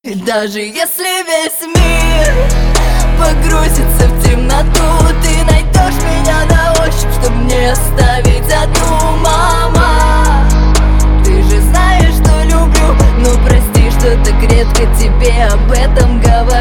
И даже если весь мир погрузится в темноту, ты найдешь меня на ощупь, чтоб не оставить одну, мама. Ты же знаешь, что люблю, но прости, что так редко тебе об этом говорю.